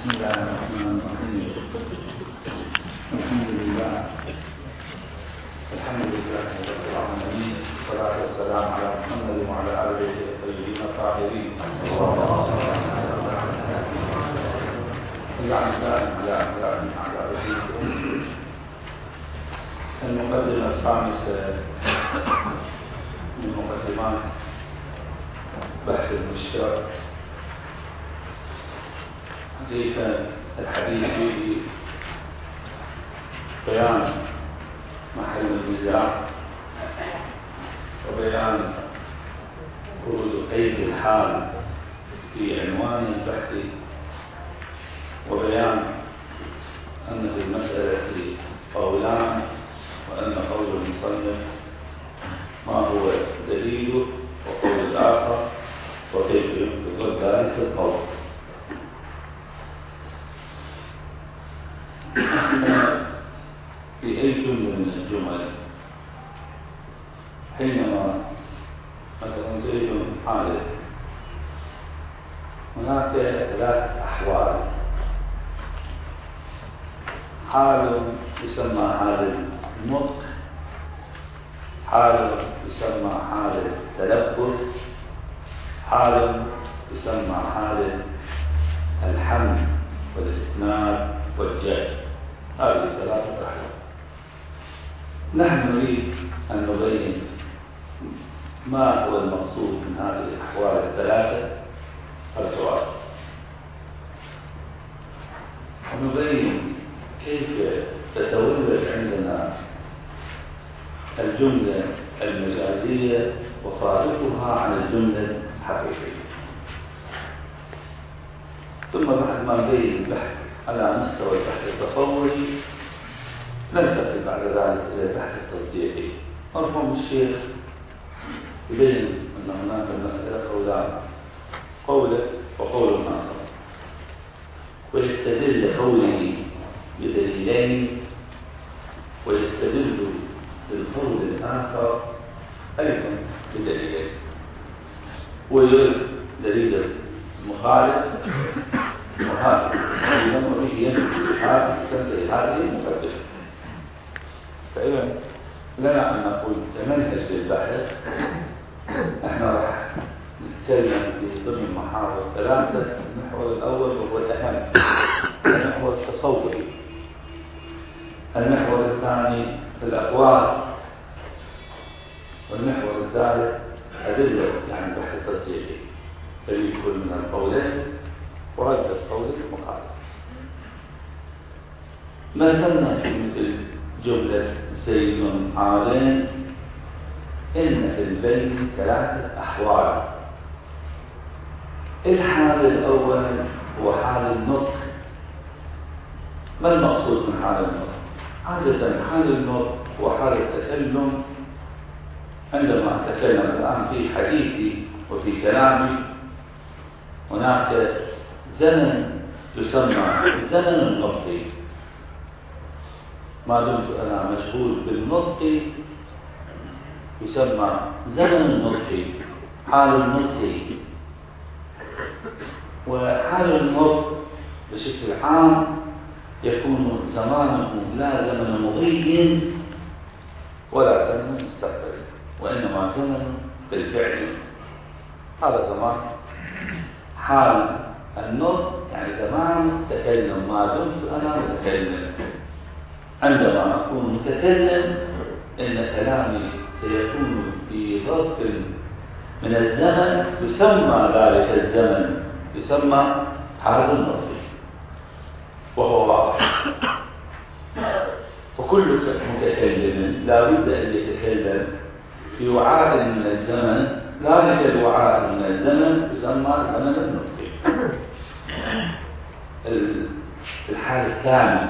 بسم الله الرحمن الرحيم. الحمد لله رب العالمين، والصلاة والسلام على محمد وعلى آله الطيبين الطاهرين. المقدمة الخامسة من مقدمات بحث المشترك، حقيقة الحديث فيه بيان محل النزاع وبيان خروج قيد الحال في عنوان البحث، وبيان أن في المسألة قولان، وأن قول المصنف ما هو دليله وقول الآخر وكيف ينقض ذلك القول. احنا في أي جملة من الجمل حينما مثلا زيد حالة، هناك ثلاثة أحوال: حال يسمى حال النطق، حال يسمى حال التلبس، حال يسمى حال الحمل والإسناد والجر. هذه ثلاثة أحوال. نحن نريد أن نبين ما هو المقصود من هذه الأحوال الثلاثة السؤال، ونبين كيف تتولد عندنا الجملة المجازية وفارقها عن الجملة الحقيقية. ثم بعد ما نبين البحث على مستوى البحث التصوري، ننتقل بعد ذلك إلى البحث التصديقي. مرحوم الشيخ يبين أن هناك المسألة قولان: قوله وقول آخر، ويستدل قوله بدليلين، ويستدل بالقول الآخر أيضا بدليلين، ويرد دليل المخالف وهذا أيضا وبه تنتهي هذه المقدمة. فإذا لنا أن نقول كمنهج للبحث احنا راح نتكلم في ضمن محاور ثلاثة. المحور الأول وهو الأهم، المحور التصوري. المحور الثاني الأقوال، والمحور الثالث أدلة، يعني البحث التصديقي الذي يكون من القولين ورد القول المخالف. مثلنا في مثل جملة زيد حالين، إن في البين ثلاثة أحوال. الحال الأول هو حال النطق. ما المقصود من حال النطق؟ عادة حال النطق هو حال التكلم. عندما أتكلم الآن في حديثي وفي كلامي، هناك زمن يسمى زمن النطق. ما دمت أنا مشغول بالنطق يسمى زمن النطق، حال النطق. وحال النطق بشكل عام يكون زمانه لا زمن مضي ولا زمن مستقبلي، وإنما زمن بالفعل. هذا زمان حال النطق، يعني زمان تكلم. ما دمت أنا متكلم، عندما أكون متكلم إن كلامي سيكون في ظرف من الزمن يسمى ذلك الزمن يسمى حال النطق، وهو واضح. وكل متكلم لا بد أن يتكلم في وعاء من الزمن، ذلك الوعاء من الزمن يسمى زمن النطق. الحال الثاني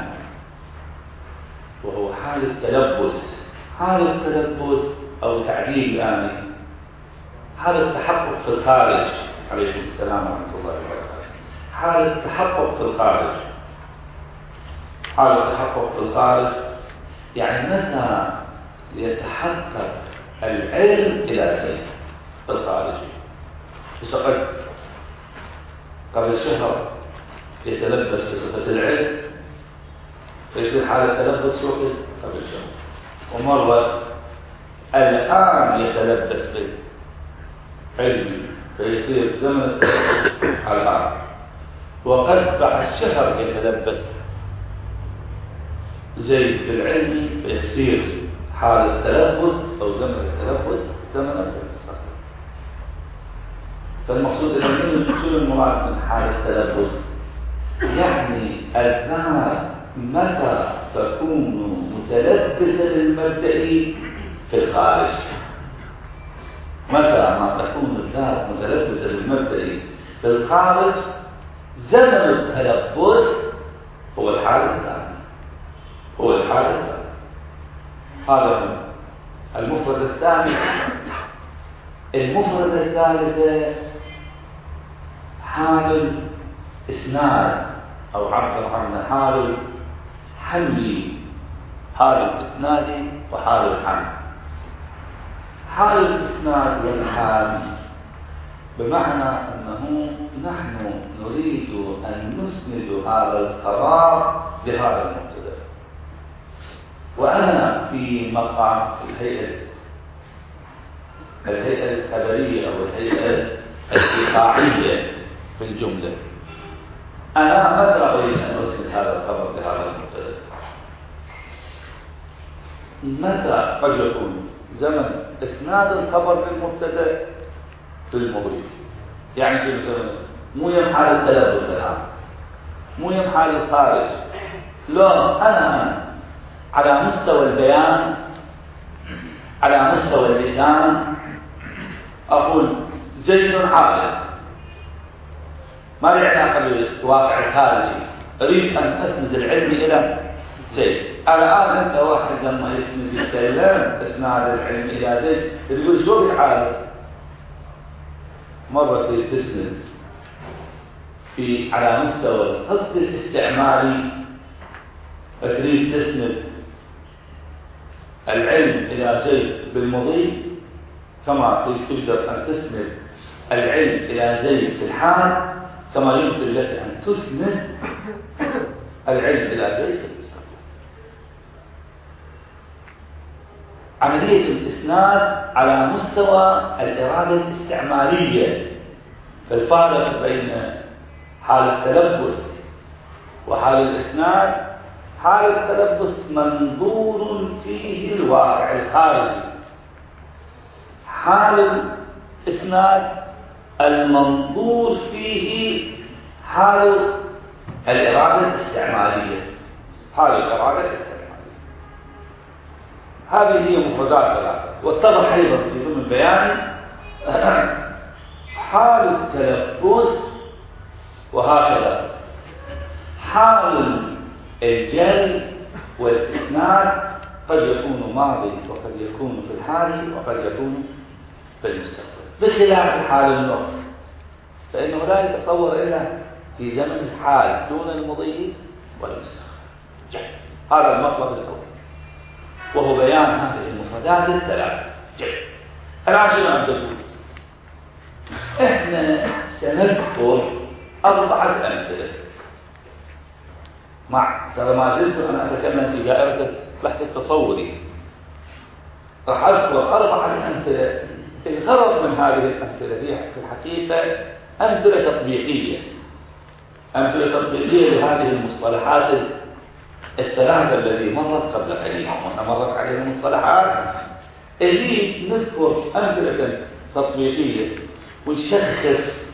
وهو حال التلبس. حال التلبس أو تعديل يعني حال التحقق في الخارج. عليكم السلام ورحمة الله وبركاته. حال التحقق في الخارج. حال التحقق في الخارج يعني متى يتحقق العلم إلى شيء في الخارج. قبل شهر يتلبس بصفة العلم فيصير حالة تلبس وقت قبل شهر، ومرة الآن يتلبس بالعلم فيصير زمن التلبس الآن، وقد بعد شهر يتلبس زيد بالعلم فيصير حالة تلبس أو زمن التلبس زمن التلبس. فالمقصود أن شنو المراد من حالة التلبس؟ يعني الذات متى تكون متلبسة للمبدئي في الخارج، متى ما تكون الذات متلبسة للمبدئي في الخارج زمن التلبس هو الحالة الثانية، هو الحالة الثانية. هذا هو المفرد الثاني. المفرد الثالثة حال الإسناد أو عبر عنه حال الحمل، حال الإسناد وحال الحمل. حال الإسناد والحمل بمعنى أنه نحن نريد أن نسند هذا القرار بهذا المبتدأ، وأنا في مقام الهيئة الخبرية أو الهيئة الإيقاعية في الجملة، أنا ماذا أريد أن أسند هذا الخبر بهذا المبتدأ؟ متى قد يكون زمن إسناد الخبر بالمبتدأ بالمضيف؟ يعني شو مو يم حال التلبس الآن، مو يم حال الخارج. لو أنا على مستوى البيان، على مستوى اللسان أقول زيد عالم، ما له علاقة بالواقع الخارجي، أريد أن أسند العلم إلى زيد. الآن أنت واحد لما يسند يتكلم إسناد العلم إلى زيد تقول شو بحاله؟ مرة تسند في على مستوى القصد الاستعمالي، تريد تسند العلم إلى زيد بالمضي، كما تقدر أن تسند العلم إلى زيد في الحال، كما يمكن لك أن تسند العلم إلى زيد في المستقبل. عملية الإسناد على مستوى الإرادة الاستعمالية، فالفارق بين حال التلبس وحال الإسناد، حال التلبس منظور فيه الواقع الخارجي، حال الإسناد المنظور فيه حال الإرادة الاستعمالية، حال الإرادة الاستعمالية. هذه هي مفردات ثلاثة. واتضح أيضا في ضمن بياني حال التلبس، وهكذا حال الجل والإسناد قد يكون ماضي وقد يكون في الحال وقد يكون في المستقبل، بخلاف حال النقط فإنه لا يتصور إلا في زمن الحال دون المضي والمستقبل. هذا المطلب الأول، وهو بيان هذه المفردات الثلاث. الآن شنو أقول؟ إحنا سنذكر 4 أمثلة، ترى ما زلت أنا أتكلم في دائرة البحث التصوري، راح أذكر 4 أمثلة. الغرض من هذه الأمثلة هي في الحقيقة أمثلة تطبيقية، أمثلة تطبيقية لهذه المصطلحات الثلاثة التي مرت قبل قليل. مرت عليها المصطلحات اللي نذكر أمثلة تطبيقية ونشخص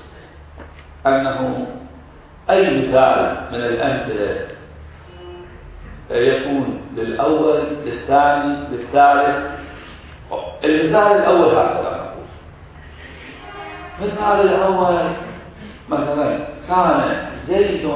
أنه أي مثال من الأمثلة يكون للأول للثاني للثالث. المثال الأول هكذا نقول. مثال الأول مثلا كان زيد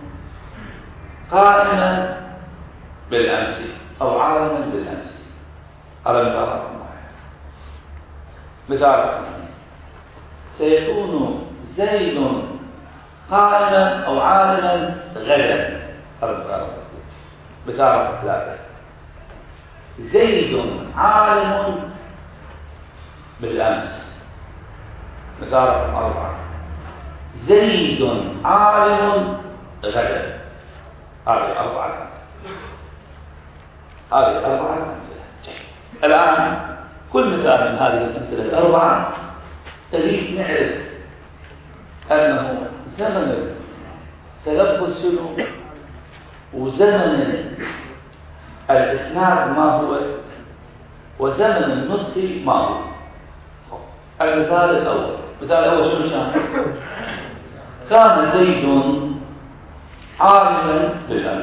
قائما بالأمس أو عالما بالأمس، هذا مثال رقم 1. مثال رقم 2 سيكون زيد قائما أو عالما غدا، مثال رقم 3 زيد عالم بالأمس، مثال رقم 4 زيد عالم غدا. هذه 4 أمثلة. هذه 4 أمثلة. الآن كل مثال من هذه الأمثلة 4 تريد نعرف أنه زمن التلبس شنو وزمن الإسناد ما هو وزمن النطق ما هو. المثال الأول شنو كان زيد عالما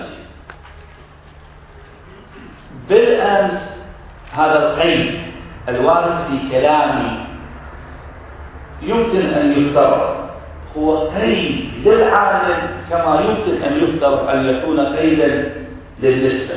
بالأمس. هذا القيد الوارد في كلامي يمكن أن يفترض هو قيد للعالم كما يمكن أن يفترض أن يكون قيدا للنسبة.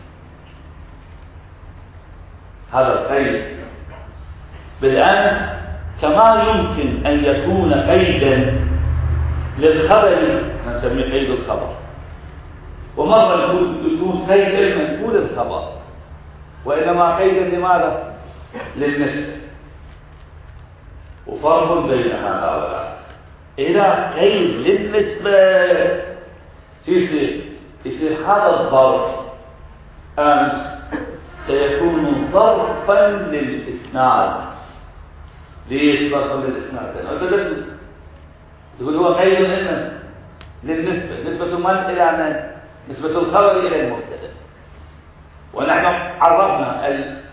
هذا القيد بالأمس كما يمكن أن يكون قيدا للخبر نسميه قيد الخبر، ومرة يكون قيدا منقول الخبر، وإنما قيدا لماذا؟ للنسبة. وفرق بين هذا وذاك. إذا قيد للنسبة يصير هذا الظرف أمس سيكون ظرفا للإسناد. ليش ظرفا للإسناد؟ تقول هو قيد للنسبة. نسبة من إلى من؟ نسبة الخبر إلى المبتدأ. ونحن عرفنا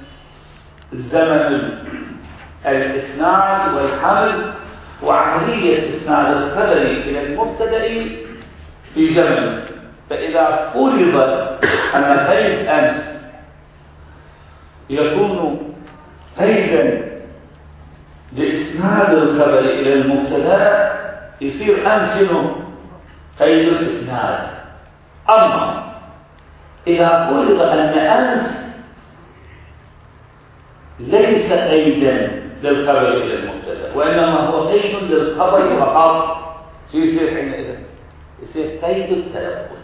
الزمن الإسناد والحمل وعملية إسناد الخبر إلى المبتدأ في زمن. فإذا فرض أن قيد أمس يكون قيدا لإسناد الخبر إلى المبتدأ يصير أمس قيد الإسناد. أما إذا فرض أن أمس ليس قيدا للخبر إلى المبتدأ وإنما هو قيد للخبر فقط، يصير حينئذ يصير قيد التلبس.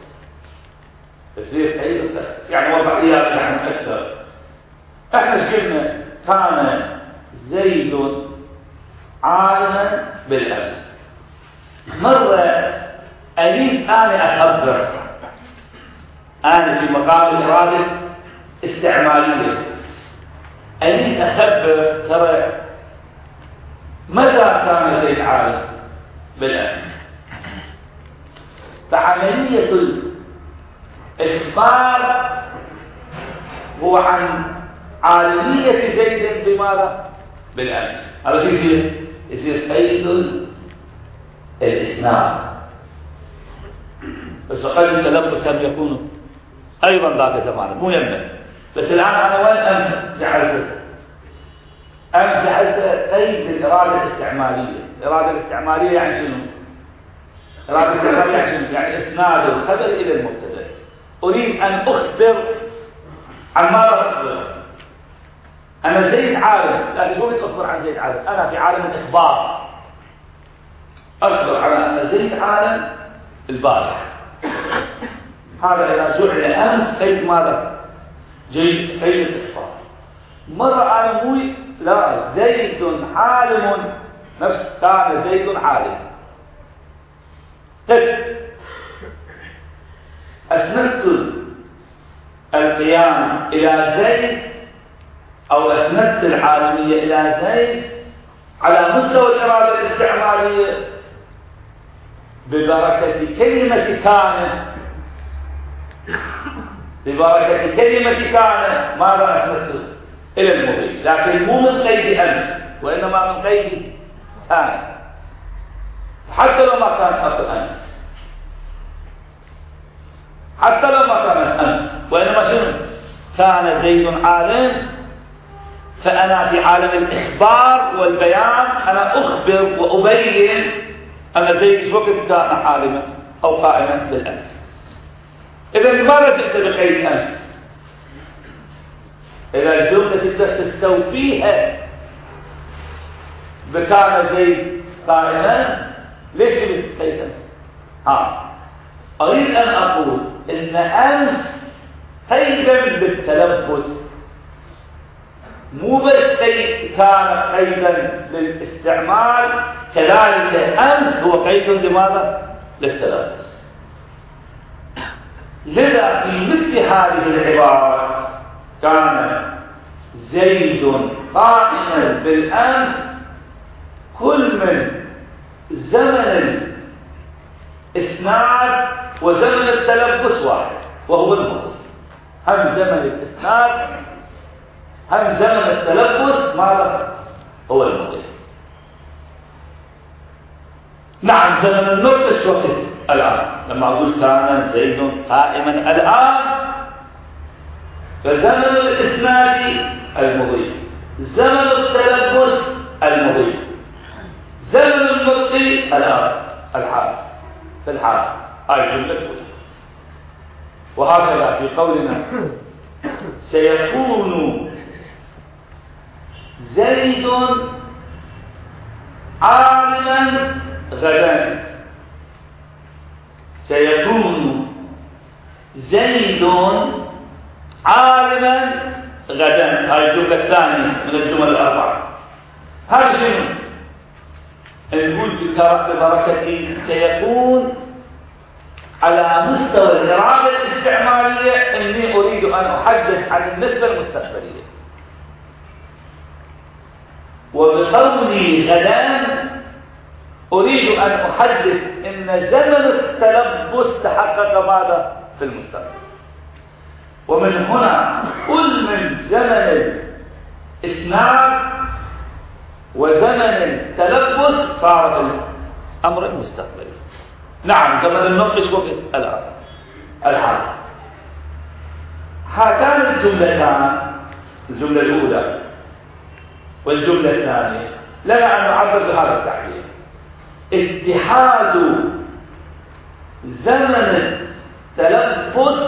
يعني وضعيات يعني أكثر. احنا قلنا كان زيد عالما بالأمس. مرة أريد أنا أخبر أنا في مقام الإرادة استعمالية، أريد أخبر ترى متى كان زيد عالم بالأمس. فعملية الإخبار هو عن عالمية زيد بماذا؟ بالأمس. هذا شيء يصير قيد الإسناد. بس قد التلبس هم يكون أيضا ذاك زمانه مو يمنع. بس الآن أنا وين أمس جعلته؟ أمس جعلته قيد الإرادة الاستعمالية. الإرادة الاستعمالية يعني شنو؟ الإرادة الاستعمالية يعني شنو؟ يعني إسناد الخبر إلى المبتدأ. أريد أن أخبر عن ماذا أخبر؟ أنا زيد عالم، لكن شو أخبر عن زيد عالم؟ أنا في عالم الإخبار أخبر على أن زيد عالم البارح. هذا إذا جعل أمس قيد ماذا؟ قيد الإخبار. مرة أنا لا زيد عالم نفس كان زيد عالم. أسندت القيام إلى زيد أو أسندت العالمية إلى زيد على مستوى الإرادة الاستعمالية ببركة كلمة كان. ببركة كلمة كان ماذا أسندت؟ إلى المضي، لكن مو من قيد أمس وإنما من قيد كان. حتى لو ما كان أمس، حتى لو ما كانت أمس، وإنما شنو؟ كان زيد عالم. فأنا في عالم الإخبار والبيان أنا أخبر وأبين أن زيد وقت كان عالما أو قائما بالأمس. إذا لماذا جئت بقيد أمس؟ إذا الجملة تقدر تستوفيها بكان زيد قائما، ليش جئت بقيد أمس؟ أريد أن أقول إن أمس قيدا بالتلبس، مو بس كان قيدا للاستعمال، كذلك أمس هو قيد لماذا؟ للتلبس. لذا في مثل هذه العبارة كان زيد قائما بالأمس كل من زمن الإسناد وزمن التلبس واحد وهو الماضي. هم زمن الإسناد هم زمن التلبس ماذا هو الماضي. نعم زمن النطق وقت الآن. لما أقول كان زيد قائما الآن فزمن الإسناد المضي، زمن التلبس المضي، زمن النطق الآن الحال في الحال. هاي الجملة الأولى. وهكذا في قولنا سيكون زيد عالما غدا، سيكون زيد عالما غدا. هاي الجملة الثانية من الجمل الأربعة. هذا شنو؟ نقول ببركة سيكون على مستوى الإرادة الاستعمالية إني أريد أن أحدث عن النسبة المستقبلية، وبقولي غدا أريد أن أحدث إن زمن التلبس تحقق ماذا في المستقبل. ومن هنا كل من زمن الإسناد وزمن التلبس صار الأمر المستقبلي. نعم زمن النطق وقت الآن الحال. هاتان الجملتان الجملة الأولى والجملة الثانية لنا أن نعبر بهذا التعبير: اتحاد زمن التلبس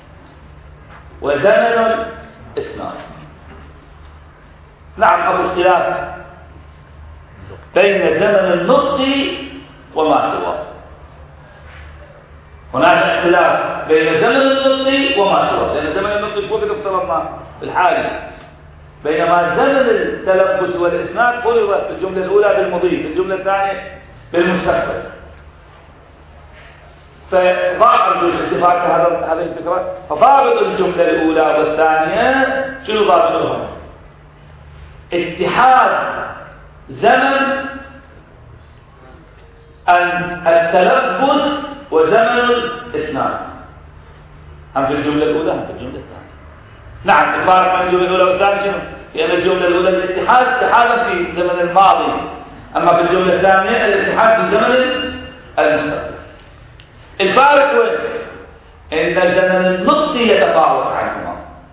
وزمن الإسناد. نعم أبو اختلاف بين زمن النطق وما سواه. هناك اختلاف بين زمن النطق وما سواه، لأن زمن النطق وقت افترضنا الحالي، بينما زمن التلبس والإسناد قرر في الجملة الأولى بالمضي، في الجملة الثانية بالمستقبل. فضابط الاتفاق هذه الفكرة. فضابط الجملة الأولى والثانية شنو ضابطهم؟ اتحاد زمن التلبس وزمن الإسناد، هم في الجملة الأولى هم في الجملة الثانية. نعم الفارق بين الجملة الأولى والثانية شنو؟ لأن الجملة الأولى الاتحاد اتحادا في زمن الماضي، أما في الجملة الثانية الاتحاد في زمن المستقبل. الفارق وين؟ إن زمن النطق يتفاوت عنهما،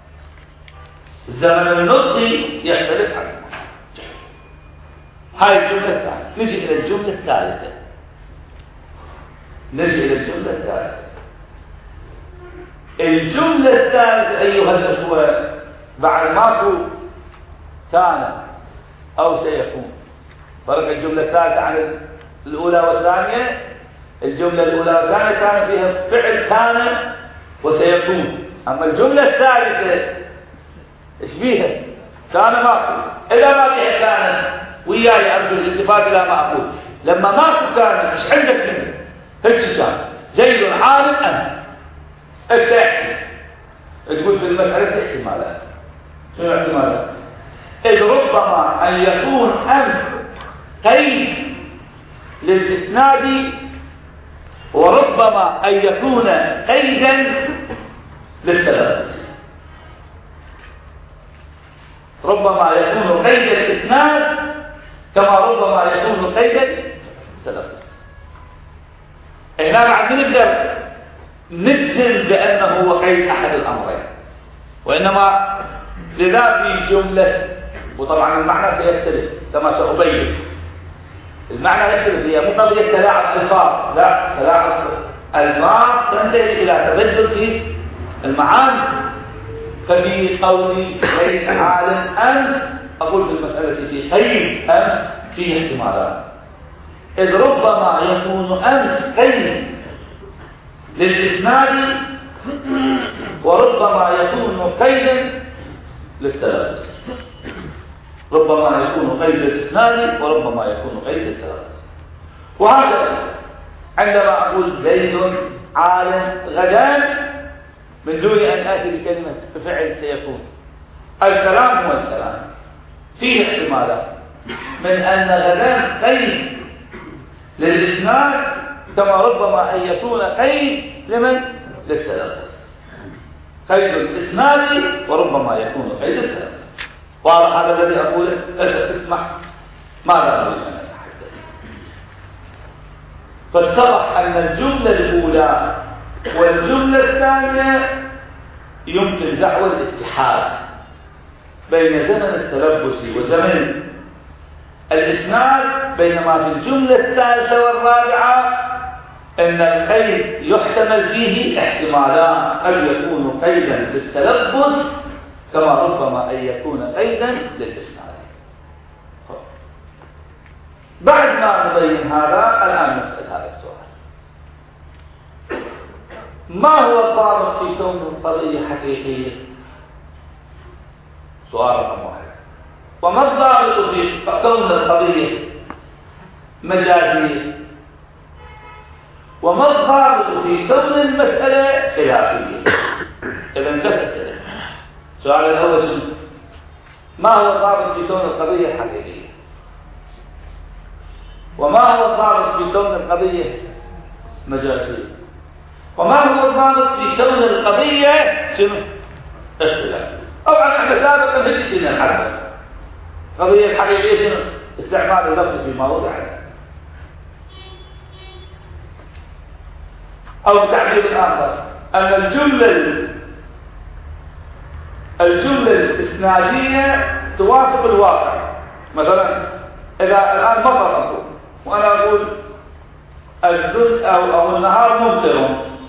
زمن النطق يختلف عنهما. هاي الجملة الثانية. نجي إلى الجملة الثالثة. الجملة الثالثة أيها الأخوة بعد ماكو كان أو سيكون. فرق الجملة الثالثة عن الأولى والثانية. الجملة الأولى والثانية كان فيها فعل كان وسيكون، أما الجملة الثالثة إيش بيها؟ كان ماكو. إذا ما بيها كان وياي أرجو الالتفات إلى ما أقول. لما ماكو كان إيش عندك منه؟ هيك كان زيد عالم أمس. أنت احكي تقول في المسألة احتمالات. شنو احتمالات؟ إذ ربما أن يكون أمس قيد للإسناد، وربما أن يكون قيدا للتلبس. ربما يكون قيد الإسناد كما ربما يكون قيد التلبس. هنا بعد نقدر نجزم بأنه هو قيد أحد الأمرين، وإنما لذا في جملة، وطبعا المعنى سيختلف كما سأبين. المعنى يختلف، هي مو قضية تلاعب ألفاظ، لا، تلاعب ألفاظ تنتهي إلى تبدل في المعاني. ففي قولي قيد عالم أمس أقول في المسألة في قيد أمس فيه احتمالات. إذ ربما يكون أمس قيد للإسناد وربما يكون قيدا للتلبس. ربما يكون قيد للإسناد وربما يكون قيد للتلبس. وهكذا عندما أقول زيد عالم غدا من دون أن آتي بكلمة بفعل سيكون. الكلام هو الكلام، فيه احتمالات من أن غدا قيد للإسناد كما ربما أن يكون قيد لمن؟ للتلفظ. قيد الإسناد وربما يكون قيد التلفظ. واضح هذا الذي أقوله؟ اسمح ماذا نريد أن نتحدث. فاتضح أن الجملة الأولى والجملة الثانية يمكن دعوى الاتحاد بين زمن التلبس وزمن الإسناد، بينما في الجملة الثالثة والرابعة أن القيد يحتمل فيه احتمالان، قد يكون قيدا للتلبس كما ربما أن يكون قيدا للإسناد. بعد ما نبين هذا الآن نسأل هذا السؤال: ما هو الضابط في كون القضية حقيقية؟ سؤال رقم واحد. وما الضابط في كون القضية مجازية؟ وما الضابط في كون المسألة خلافية؟ إذا ثلاث أسئلة. السؤال الأول شنو؟ ما هو الضابط في كون القضية حقيقية؟ وما هو الضابط في كون القضية مجازية؟ وما هو الضابط في كون القضية شنو؟ اختلاف. طبعا احنا سابقا هيك كنا نحدث القضية الحقيقية شنو؟ استعمال اللفظ في موضعه، أو تعبير آخر أن الجملة الإسنادية توافق الواقع. مثلا إذا الآن مطر أقول وأنا أقول أو النهار ممطر،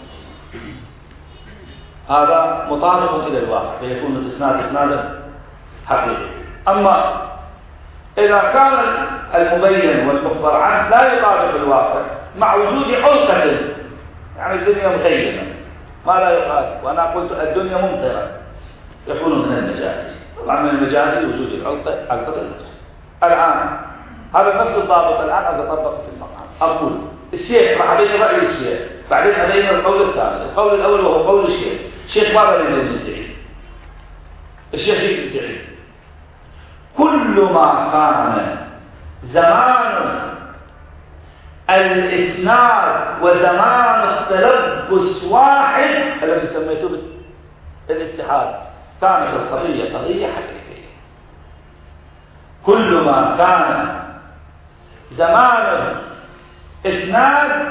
هذا مطابق إلى الواقع فيكون الإسناد إسنادا حقيقي. أما إذا كان المبين والمخبر عنه لا يطابق الواقع مع وجود علقة، يعني الدنيا مخيمة ما لا يقال، وأنا قلت الدنيا ممطرة، يكون من المجاز. طبعا من المجاز وجود العلقة المجاز. الآن هذا نفس الضابط الآن أطبق في المقام. أقول الشيخ راح أبين رأي الشيخ، بعدين أبين القول الثاني. القول الأول وهو قول الشيخ. الشيخ ماذا يدعي؟ الشيخ يدعي كل ما كان زمان الإسناد وزمان التلبس واحد الذي سميته بالاتحاد، كانت القضية قضية حقيقية. كل ما كان زمان الإسناد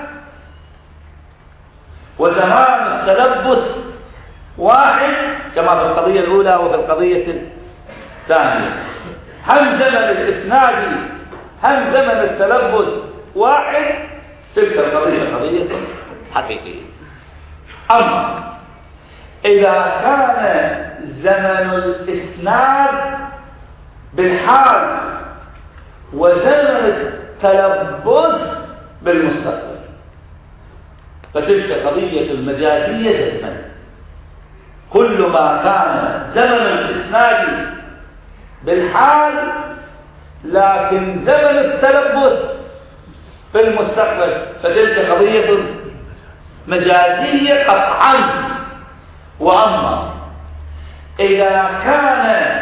وزمان التلبس واحد كما في القضية الأولى وفي القضية الثانية، هم زمن الإسناد هم زمن التلبس واحد، تلك القضية قضية حقيقية. أما إذا كان زمن الإسناد بالحال وزمن التلبس بالمستقبل فتلك قضية المجازية جزما. كل ما كان زمن الإسناد بالحال لكن زمن التلبس في المستقبل فتلك قضية مجازية قطعا. وأما إذا كان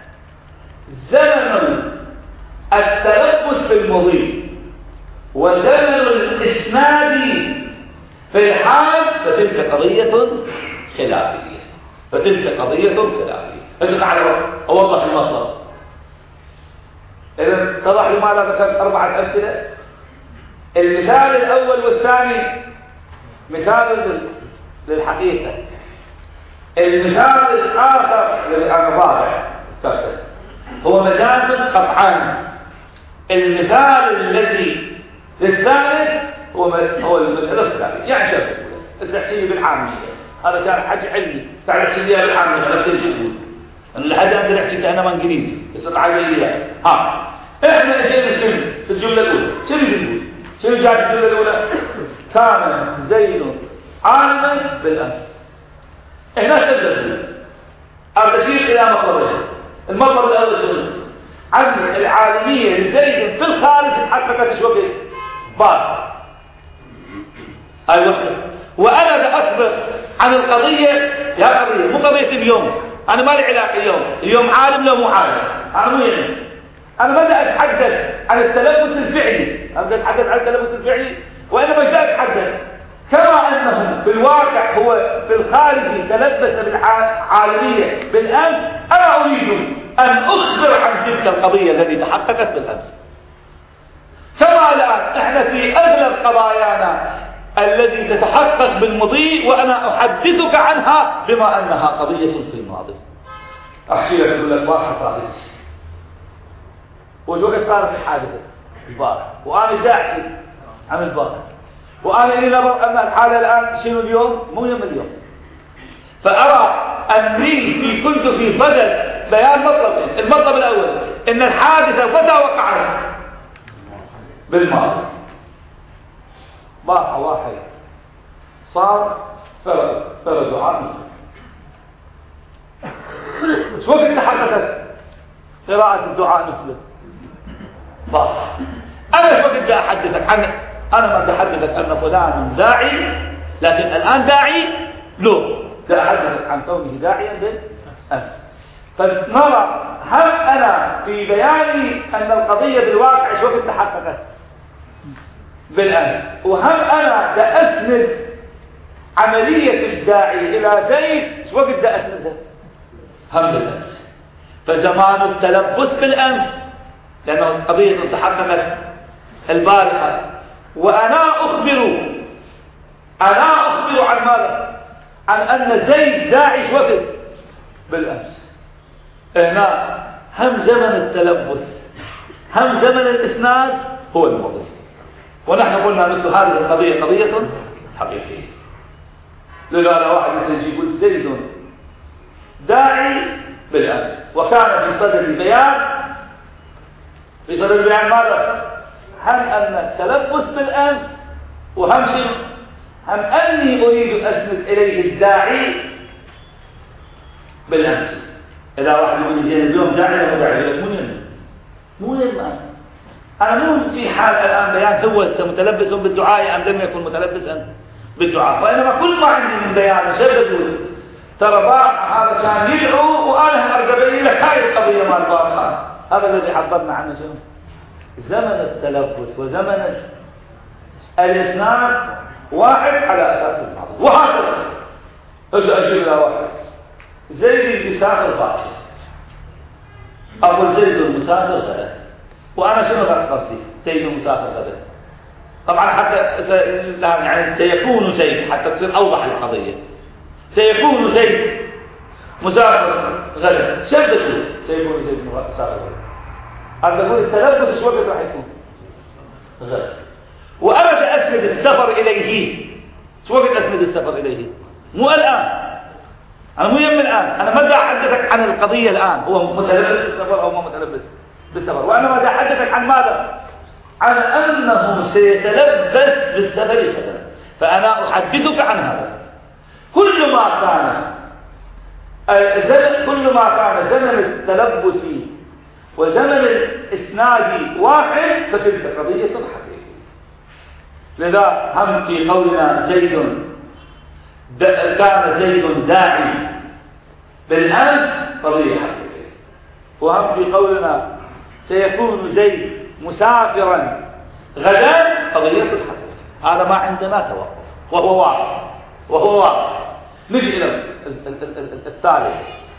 زمن التلبس في المضي وزمن الإسناد في الحال فتلك قضية خلافية. تعالوا أوضح المطلب. إذا اتضح لماذا ذكرت 4 أمثلة. المثال الأول والثاني مثال للحقيقة، المثال الآخر الرابع هو مجاز قطعا. المثال الذي للثالث هو المسألة الثالثة. يعني شوف التحسين بالعامية هذا كان حكي علمي، تعال تحكي لي بالعامية خلصت تقول أنا لحد أقدر أحكي أنا ما إنجليزي بس تعال لي إحنا شيء نسمي في الجملة الأولى شنو بنقول؟ شنو جاء في الجملة الأولى؟ كان زيد عالما بالأمس. هنا شدد أرتشير إلى مطلبين. المطلب الأول شنو؟ عن العالمية لزيد في الخارج تحققت شو وقت؟ بعد هاي وحدة. وأنا بأخبر عن القضية يا قضية مو قضية اليوم. أنا ما لي علاقة اليوم عالم لو مو عالم، أنا مو يعني أنا ما بدي أتحدث عن التلبس الفعلي، أنا بدي أتحدث عن التلبس الفعلي، وإنما مش بدي أتحدث كما أنه في الواقع هو في الخارج تلبس بالعالمية بالأمس. أنا أريد أن أخبر عن تلك القضية التي تحققت بالأمس. كما الآن إحنا في أغلب قضايانا التي تتحقق بالمضي، وأنا أحدثك عنها بما أنها قضية في الماضي. أحكي لك أقول لك واحد صارت وجوك صارت الحادثة البارح، وأنا جاء عن البارح، وأنا إلي نظر أن الحالة الآن شنو اليوم مو يوم اليوم. فأرى أني كنت في صدد بيان مطلبين. المطلب الأول إن الحادثة متى وقعت؟ بالماضي. بارحة واحد صار فرد دعاء شو وقت تحققت قراءة الدعاء مثله بارحة. أنا شو وقت بدي أحدثك عن، أنا ما بدي أحدثك أن فلان داعي، لكن الآن داعي له، بدي أحدثك عن كونه داعيا بالأمس. فنرى هل أنا في بياني أن القضية بالواقع شو وقت تحققت بالأمس، وهم أنا دا أسند عملية الداعي إلى زيد شو وقت دا أسندها هم بالأمس. فزمان التلبس بالأمس لأنه قضية تحققت البارحة، وأنا أخبر عن ماذا؟ عن أن زيد داعي شو وقت بالأمس. هنا هم زمن التلبس هم زمن الإسناد هو الماضي، ونحن قلنا مثل هذه القضية قضية حقيقية. لذا واحد يجي يقول زيد داعي بالأمس، وكان في صدر البيان ماذا؟ هم أن التلبس بالأمس، وهم شيء هم أني أريد أسند إليه الداعي بالأمس. إذا واحد يقول لي اليوم داعي ولا داعي مو يهم أنا مو في حال الآن بيان هو متلبس بالدعاء أم لم يكن متلبسا بالدعاء، وإنما كل ما عندي من بيان شبه ترى بارحة هذا كان يدعو وأنا أرقبني لك هاي القضية مال بارحة. هذا الذي عبرنا عنه شنو؟ زمن التلبس وزمن الإسناد واحد على أساس الماضي. وهكذا أجيب إلى واحد زيد المسافر باكر، أقول زيد المسافر غدا، وأنا شنو قصدي؟ زيد المسافر غدا طبعا حتى يعني سيكون زيد حتى تصير أوضح القضية. سيكون زيد مسافر غدا، شدته سيكون زيد مسافر غدا. أنا أقول التلبس شو وقت راح يكون؟ غدا. وأنا سأسند السفر إليه شو وقت أسند السفر إليه؟ مو الآن، أنا مو يم الآن، أنا ما أحدثك عن القضية الآن هو متلبس بالسفر أو ما متلبس بالسفر، وأنا ما أحدثك عن ماذا؟ عن أنه سيتلبس بالسفر غدا. فأنا أحدثك عن هذا. كل ما كان زمن التلبس وزمن الإسناد واحد فتلك قضية حقيقية. لذا هم في قولنا كان زيد داعي بالأمس قضية حقيقية، وهم في قولنا سيكون زيد مسافرا غدا قضية حقيقية. هذا ما عندنا توقف وهو واضح. نجي إلى الثالث.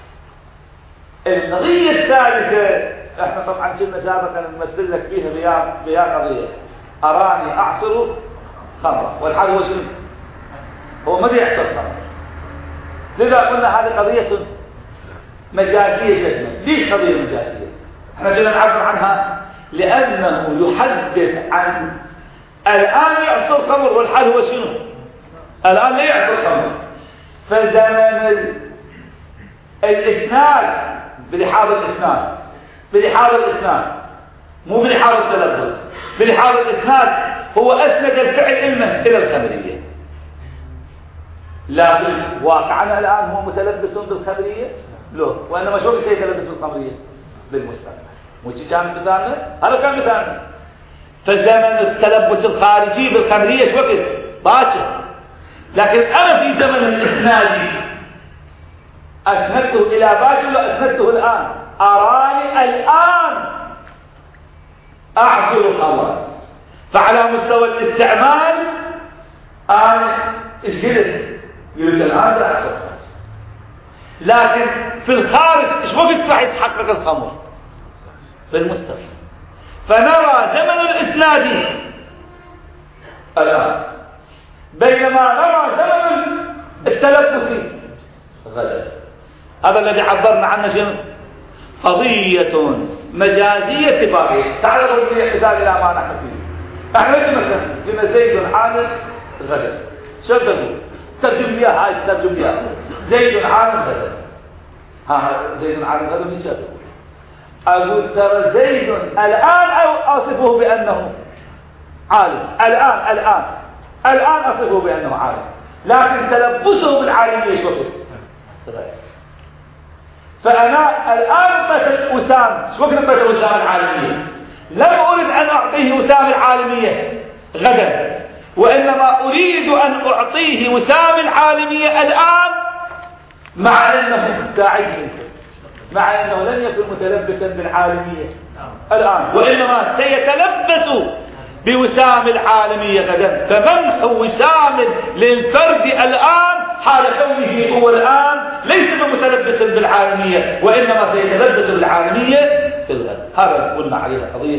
القضية الثالثة احنا طبعا كنا سابقا نمثل لك فيها بيان قضية أراني أعصر خمرة، والحال هو شنو؟ هو ما يحصل خمر. لذا قلنا هذه قضية مجازية جدا. ليش قضية مجازية؟ احنا كنا نعبر عنها لأنه يحدث عن الآن يعصر خمر، والحال هو شنو؟ الآن لا يعصر خمر. فزمن الإسناد بلحاظ الإسناد مو بلحاظ التلبس، بلحاظ الإسناد هو أسند الفعل إلى الخمرية، لكن واقعنا الآن هو متلبس بالخمرية له، وإنما شو سيتلبس بالخمرية؟ بالمستقبل. مش كان مثالنا؟ هذا كان مثالنا. فزمن التلبس الخارجي بالخمرية شو وقت؟ باكر. لكن أنا في زمن الإسناد أسندته إلى باكر وأسندته الآن. أراني الآن أعصر الخمر. فعلى مستوى الاستعمال أنا إيش قلت الآن بأعصر. لكن في الخارج إيش وقت راح يتحقق الخمر؟ في المستقبل. فنرى زمن الإسناد الآن، بينما نرى زمن التلبس غدا. هذا الذي عبرنا عنه شنو؟ قضية مجازية اتفاقية. تعالوا بالاعتدال إلى ما نحن فيه. احنا مثلا قلنا زيد عامل غدا، شو تقول؟ ترجم لي هاي ترجم لي زيد عامل غدا. زيد عامل غدا مش تقول؟ أقول ترى زيد الآن أو أصفه بأنه عالم. الآن أصفه بأنه عالم، لكن تلبسه بالعالمية ايش وقت؟ فأنا الآن أعطيت وسام، ايش وقت أعطيت وسام العالمية؟ لم أريد أن أعطيه وسام العالمية غدا، وإنما أريد أن أعطيه وسام العالمية الآن، مع أنه ساعدني، مع أنه لم يكن متلبسا بالعالمية الآن، وإنما سيتلبس بوسام العالمية غدا. فمنح وسام للفرد الآن حال كونه هو الآن ليس متلبسا بالعالمية، وإنما سيتلبس بالعالمية في الغد. هذا قلنا عليها قضية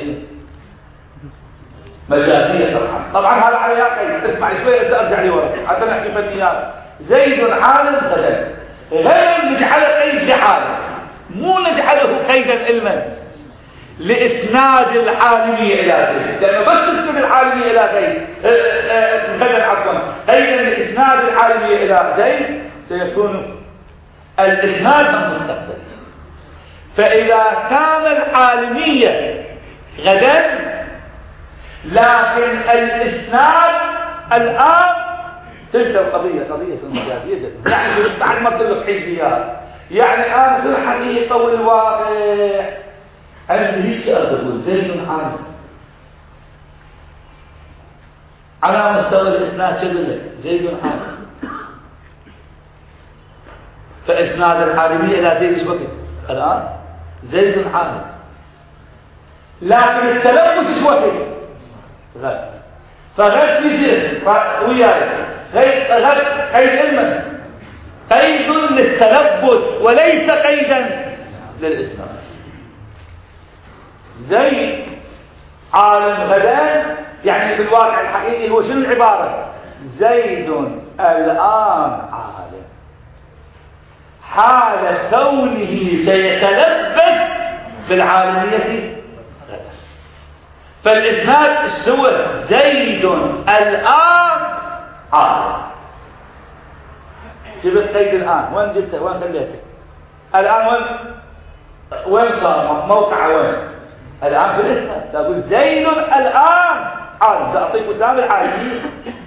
مجازية. طبعا هذا عليها قيد. اسمع شوي سأرجع لي ورا حتى نحكي فنيات. زيد عالم غدا، غير نجعل قيد لحاله، مو نجعله قيدا علما لإسناد العالمية إلى زيد، لأنه بس تسند العالمية إلى زيد غدا عفوا قيدا لإسناد العالمية إلى زيد سيكون الإسناد المستقبل. فإذا كان العالمية غدا لكن الإسناد الآن، تلك القضية قضية مجازية جدا. يعني بعد ما تلقى حيثيات، يعني الآن في الحقيقة والواقع أنا ليش أقول زيد عالم على مستوى الإسناد شبه زيد عالم. فإسناد العالمية إلى زيد ايش وقت؟ الآن زيد عالم، لكن التلبس ايش وقت؟ غد. فغد يصير وياي غد قيد علما، قيد للتلبس وليس قيدا للإسناد. زيد عالم غدا، يعني في الواقع الحقيقي هو شنو العبارة؟ زيد الآن عالم حال كونه سيتلبس بالعالمية غدا. فالإسناد السور زيد الآن عالم. جبت قيد الآن، وين جبته؟ وين خليته؟ الآن وين صار موقع؟ وين الآن؟ في الإسناد تقول زيد الآن عالم، تعطيك وسام العالمية،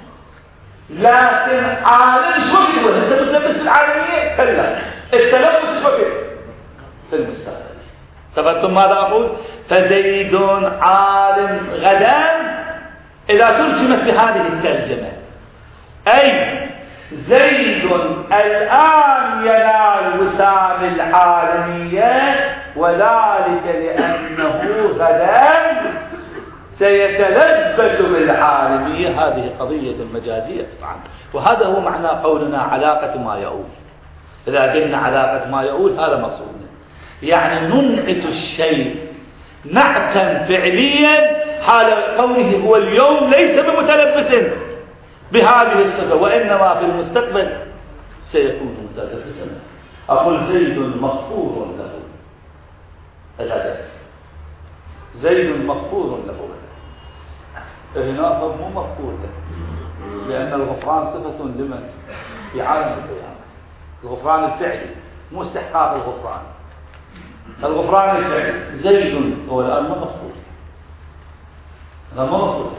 لكن عالم شو وقت هو؟ انت متلبس بالعالمية؟ كلا، التلبس شو وقت؟ في المستقبل. تفهمتم ماذا أقول؟ فزيد عالم غدا إذا ترجمت بهذه الترجمة أي زيد الآن ينال وسام العالمية، وذلك لأنه غدا سيتلبس بالعالمية. هذه قضية مجازية طبعا، وهذا هو معنى قولنا علاقة ما يؤول. إذا قلنا علاقة ما يؤول هذا مقصودنا، يعني ننعت الشيء نعتا فعليا حال كونه هو اليوم ليس بمتلبس بهذه الصفة، وإنما في المستقبل سيكون متلبسا. أقول زيد مغفور له غدا، زيد مغفور له غدا. هنا مو مغفور له، لأن الغفران صفة لمن؟ في عالم القيامة. الغفران الفعلي مو استحقاق الغفران، الغفران الفعلي. زيد هو الآن ما مغفور، هذا ما مغفور،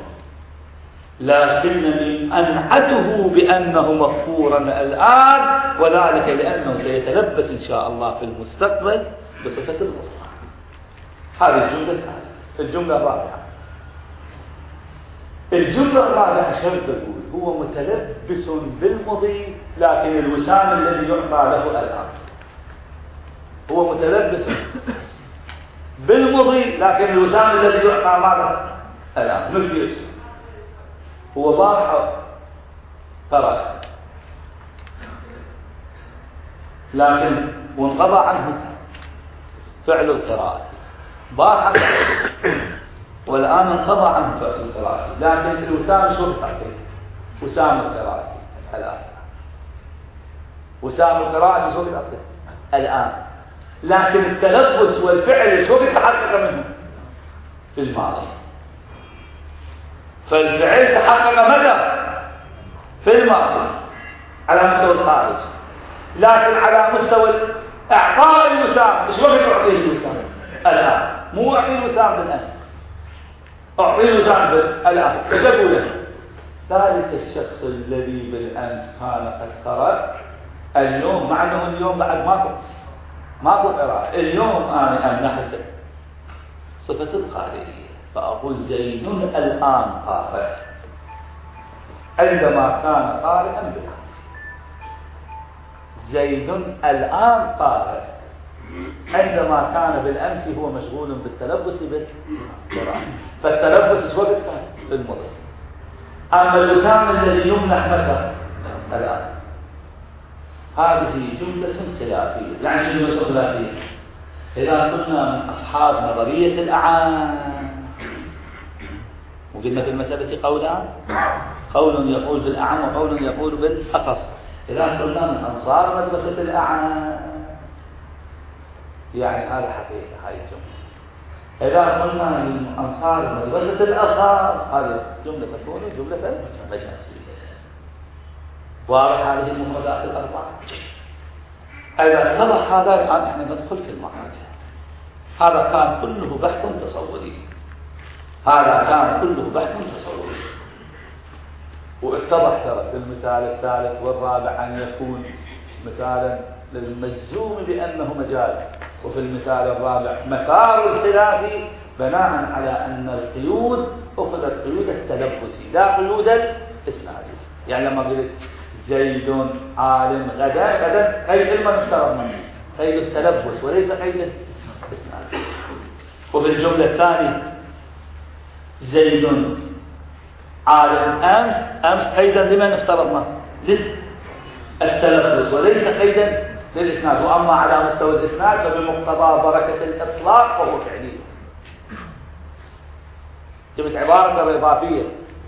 لكنني أنعته بأنه مغفورا الآن، وذلك لأنه سيتلبس إن شاء الله في المستقبل بصفة الغفران. هذه الجملة الثانية. الجملة الرابعة، الجملة الرابعة شرط تقول هو متلبس بالمضي، لكن الوسام الذي يعطى له الآن هو متلبس بالمضي، لكن الوسام الذي يعطى ماذا؟ الآن مثل يوسف هو بارحة فرس، لكن وانقضى عنه فعل القراءة. بارحة والآن انقضى عنه فعل القراءة، لكن الوسام شو بتعطيه؟ وسام القراءة الآن، وسام القراءة شو بتعطيه الآن، لكن التلبس والفعل شو بيتحقق منه؟ في الماضي. فالفعل تحقق متى؟ في الماضي على مستوى الخارج، لكن على مستوى اعطاء الوسام ايش وقت اعطيه الوسام؟ الان، مو اعطيه الوسام بالامس، اعطيه الوسام الان. ايش اقول له؟ ذلك الشخص الذي بالامس كان قد قرأ اليوم، مع انه اليوم بعد ماكو قراءة، اليوم انا امنحك صفة القارئية، فاقول زيد الان قارئ عندما كان قارئا بالامس. زيد الآن قارئ عندما كان بالأمس هو مشغول بالتلبس بالقراءة. فالتلبس وقت كان بالمضي. أما الوسام الذي يمنح متى؟ الآن. هذه جملة خلافية. يعني جملة خلافية إذا كنا من أصحاب نظرية الأعان، وقلنا في المسألة قولان، قول يقول بالأعم وقول يقول بالأخص. إذا كنا من أنصار مدرسة الأعان يعني هذا حقيقة، هاي الجملة. إذا كنا من أنصار مدرسة الأخص هذه جملة تكون جملة مجازية. واضح هذه المفردات الأربعة. إذا اتضح هذا الآن احنا ندخل في المعركة. هذا كان كله بحث تصوري، هذا كان كله بحث تصوري. واتضح ترى في المثال الثالث والرابع أن يكون مثالا للمجزوم بأنه مجاز، وفي المثال الرابع مثار الخلاف بناء على أن القيود أخذت قيود التلبسي لا قيود الإسنادي. يعني لما قلت زيد عالم غدا قيد علما افترضنا قيد التلبس وليس قيد الإسنادي. وفي الجملة الثانية زيد عالم أمس قيدا لمن افترضنا؟ للتلبس وليس قيدا للإسناد. وأما على مستوى الإسناد فبمقتضى بركة الإطلاق فهو فعلي. جبت عبارة الإضافية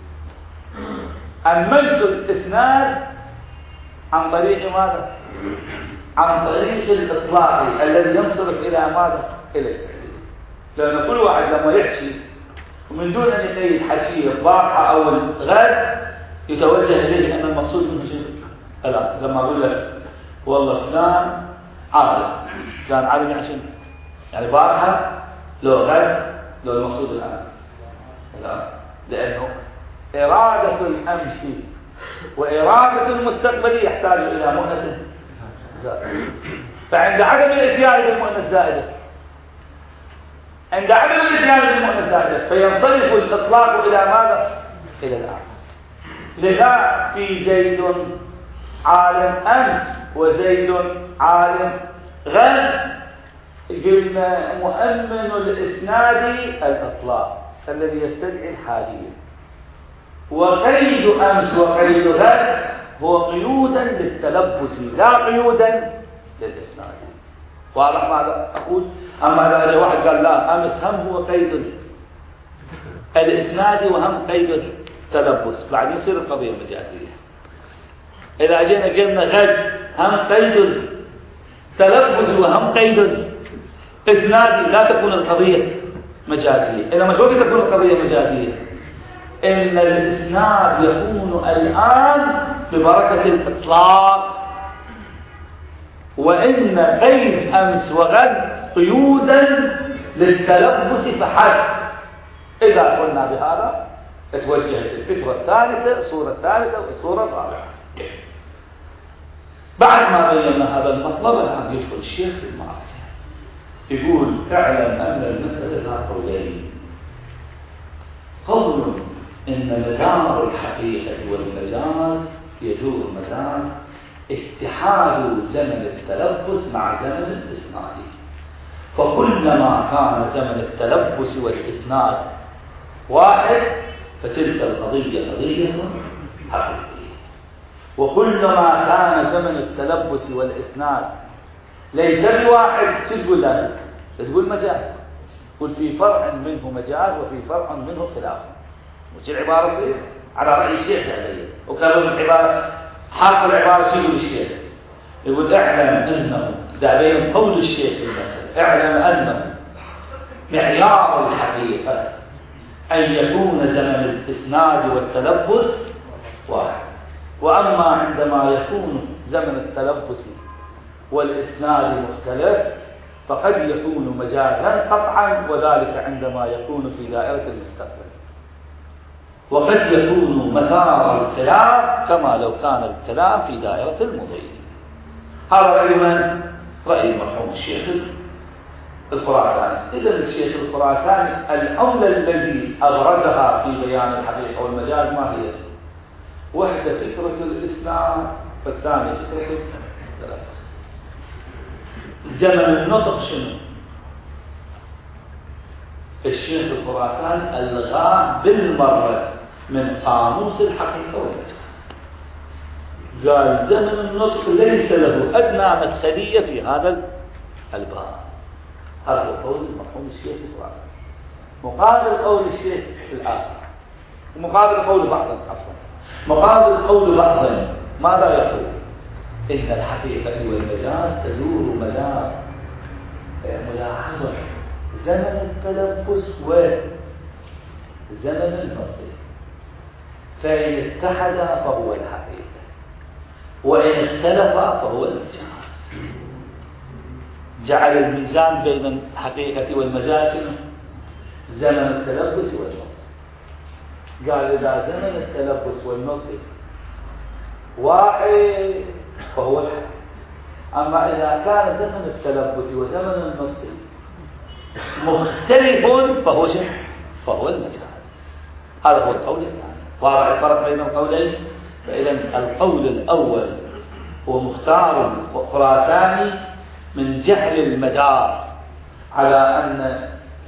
أمنت الإسناد عن طريق ماذا؟ عن طريق الإطلاق الذي ينصرف إلى ماذا؟ إلى الفعلية. لأن كل واحد لما يحكي ومن دون أن يقيد حكيه الضارحة أو الغد يتوجه إليه أن المقصود منه شيء. الآن لما أقول لك والله فلان عالم، فلان عالم يعني شنو؟ يعني بارحة لو غد لو المقصود الآن. لأنه إرادة الأمس وإرادة المستقبل يحتاج إلى مؤنة زائدة. فعند عدم الإتيان بالمؤنة الزائدة، عند عدم الإتيان بالمؤنة الزائدة فينصرف الإطلاق إلى ماذا؟ إلى الآن. لذا في زيد عالم أمس وزيد عالم غد قلنا مؤمن الإسناد الإطلاق الذي يستدعي الحالية، وقيد أمس وقيد غد هو قيودا للتلبس لا قيودا للإسناد. واضح ماذا أقول؟ أما إذا جاء واحد قال لا أمس هم هو قيد الإسناد وهم قيد التلبس، بعد يصير القضية مجازية. إذا جينا قلنا غد هم قيد التلبس وهم قيد الإسناد لا تكون القضية مجازية. إنما شو تكون القضية مجازية؟ إن الإسناد يكون الآن ببركة الإطلاق، وإن قيد أمس وغد قيودا للتلبس فحسب. إذا قلنا بهذا اتوجهت الفكرة الثالثة الصورة الثالثة والصورة الرابعة. بعد ما بينا هذا المطلب الآن يدخل الشيخ في المعركة يقول اعلم أن المسألة لها قولين: قول إن مدار الحقيقة والمجاز يدور مدار اتحاد زمن التلبس مع زمن الإسناد. فكلما كان زمن التلبس والإسناد واحد فتلك القضية قضية حقيقية. وكلما كان زمن التلبس والإسناد ليس بواحد، شو تقول لازم؟ تقول مجاز. قل في فرع منه مجاز وفي فرع منه خلاف. وش العبارة تصير؟ على رأي الشيخ علي. وكانوا العبارة حاط العبارة شو يقول الشيخ؟ يقول اعلم انه إذا بين قول الشيخ في المسألة اعلم انه معيار الحقيقة أن يكون زمن الإسناد والتلبس واحد. وأما عندما يكون زمن التلبس والإسناد مختلف فقد يكون مجازا قطعا، وذلك عندما يكون في دائرة المستقبل، وقد يكون مثار الخلاف كما لو كان الكلام في دائرة المضي. هذا رأي من؟ رأي المرحوم الشيخ الخراساني. إذا الشيخ الخراساني الأولى الذي أبرزها في بيان الحقيقة والمجاز ما هي؟ وحدة فكرة الإسلام، والثانية فكرة التلفظ. زمن النطق شنو؟ الشيخ الخراساني ألغاه بالمرة من قاموس الحقيقة والمجاز. قال زمن النطق ليس له أدنى مدخلية في هذا الباب. هذا هو قول المرحوم الشيخ الخراساني مقابل قول الشيخ الآخر، ومقابل قول بعضهم عفوا، مقابل قول بعضهم ماذا يقول؟ إن الحقيقة والمجاز تدور مدار ملاحظة زمن التلبس وزمن النطق، فإن اتحد فهو الحقيقة، وإن اختلف فهو المجاز. جعل الميزان بين الحقيقة والمجاز زمن التلبس والنطق. قال إذا زمن التلبس والنطق واحد فهو الحق، أما إذا كان زمن التلبس وزمن النطق مختلف فهو شيء، فهو المجاز. هذا هو القول الثاني. واضح الفرق بين القولين؟ فإذا القول الأول هو مختار الخراساني من جهل المدار على أن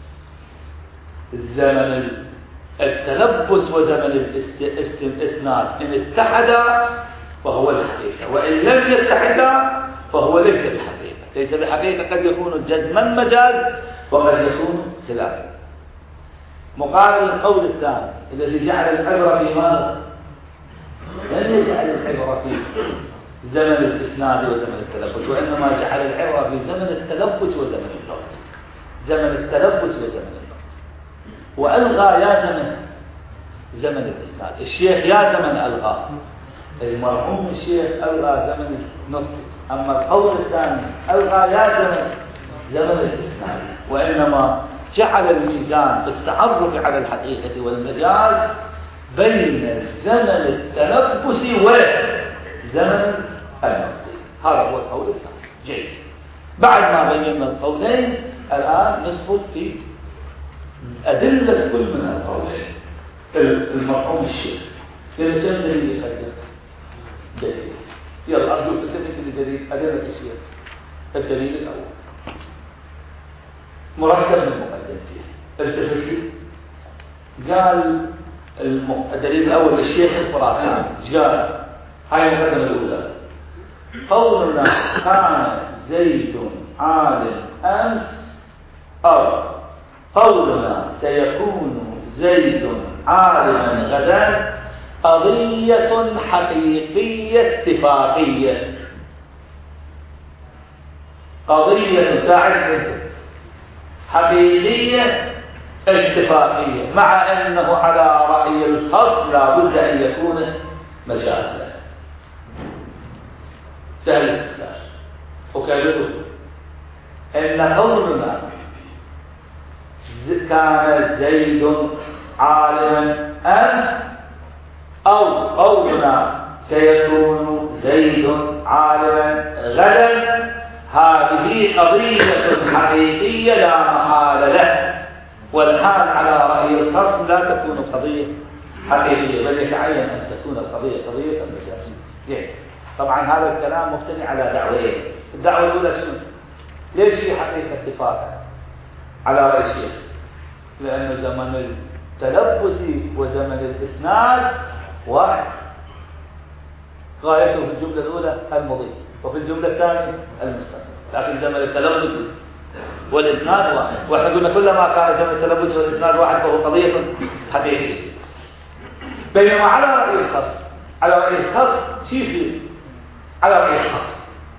زمن التلبس وزمن الإسناد إن اتحدا فهو الحقيقة، وإن لم يتحدا فهو ليس بحقيقة. ليس بحقيقة قد يكون جزما مجاز وقد يكون خلافا. مقابل القول الثاني الذي جعل العبرة في ماذا؟ لم يجعل العبرة في زمن الإسناد وزمن التلبس، وإنما جعل العبرة في زمن التلبس وزمن النطق. زمن التلبس وزمن النطق، وألغى يا زمن الإسناد. الشيخ يا زمن ألغى، المرحوم الشيخ ألغى زمن النطق، أما القول الثاني ألغى يا زمن الإسناد، وإنما جعل الميزان في التعرف على الحقيقة والمجاز بين زمن التلبس وزمن النطق. هذا هو القول الثاني. جيد. بعد ما بينا القولين الآن ندخل في أدلة كل من القولين. المرحوم الشيخ لأن كم دليل يقدم؟ دليل. يلا أرجو تثبت الدليل. أدلة الشيخ. الدليل الأول مركب من مقدمته. التفت قال الدليل الأول للشيخ الخراساني ايش قال؟ هاي المقدمة الأولى. قولنا كان زيد عالم أمس، أو قولنا سيكون زيد عالما غدا قضية حقيقية اتفاقية. قضية ساعدة حقيقية اتفاقية، مع أنه على رأي الخاص لا بد أن يكون مجازا. ده الاستدلال. وكذلك أن قولنا كان زيد عالما أمس، أو قولنا سيكون زيد عالما غدا، هذه قضية حقيقية لا محال له، والحال على رأي الخصم لا تكون قضية حقيقية، بل يتعين أن تكون القضية قضية مجازية. طبعا هذا الكلام مبتني على دعوتين. الدعوة الأولى شنو؟ ليش في حقيقة اتفاق على رأي الشيخ؟ لأن زمن التلبس وزمن الإسناد واحد، غايته في الجملة الأولى المضي وفي الجملة الثانية المستقبل، لكن زمن التلبس والإسناد واحد. واحنا قلنا كلما كان زمن التلبس والإسناد واحد فهو قضية حقيقية. بينما على رأي الخاص، على رأي الخاص شيء على رأي الخاص